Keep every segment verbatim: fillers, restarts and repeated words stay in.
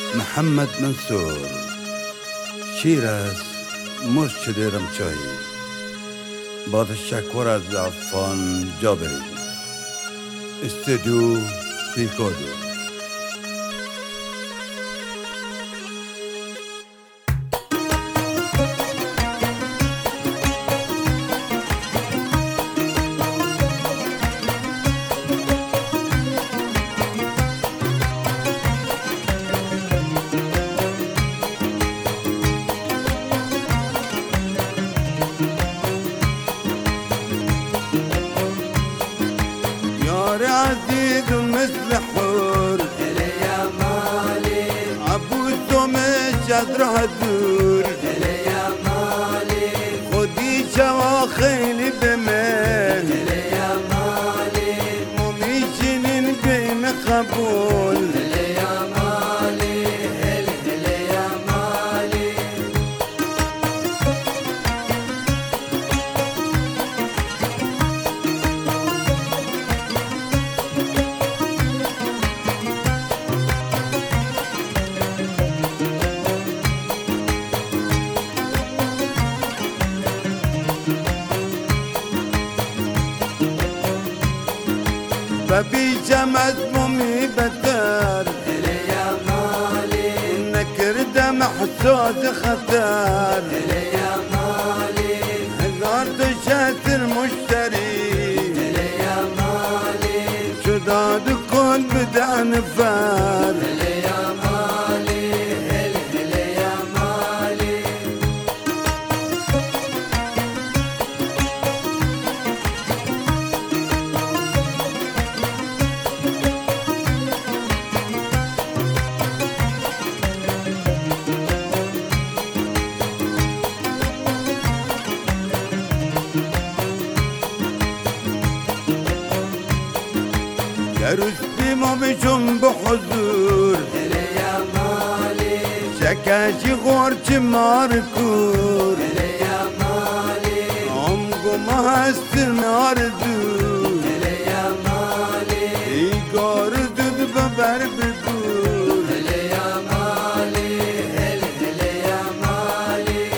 محمد منصور شیر از مرشد رمچایی با تشکر از افغان جابری استودیو پیکودو. يا عزيز مثل حور هلا يا مالي عبوس مش قادر هدور هلا يا مالي خدي شواخيلي بمن هلا يا مالي مميشين بين قبول هلا يا مالي هلا هلا يا مالي ببيجة مذمومي بدار هلا يا مالي نكر دم حسود خطر هلا يا مالي هزار دشات المشتري هلا يا مالي شداد كل بدأ نفار هلا يا مالي هلا هلا يا مالي يا رشدي ما بشم بحضور هلا يا مالي شكاشي غورش ماركور هلا يا مالي عمقو ما هستنار دور هلا يا مالي إيقار دود ببر بدور هلا يا مالي هلا هلا يا مالي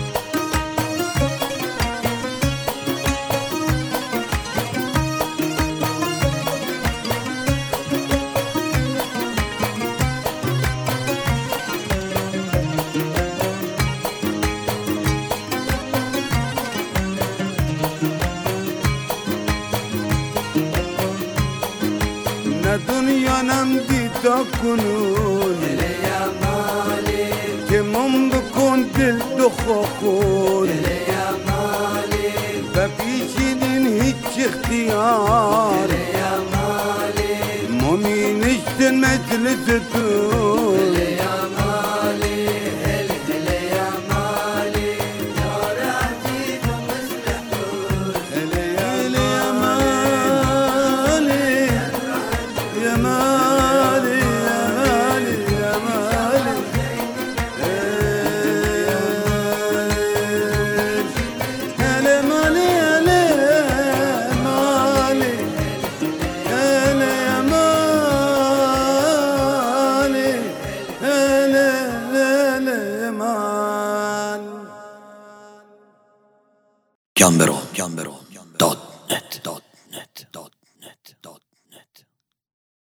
نا دنيا نمدي تكونون هلا يا مالي كمم بكون دل دخوخون هلا يا مالي ببيشين هيتش اختيار هلا يا مالي مؤمن اشتن مثل زيتون هلا يا مالي هلا هلا يا مالي يا عزيز مثل حور هلا يا مالي يا مالي يا مالي هلا مالي هلا مالي هلا يا مالي هلا هلا يا مالي Gambero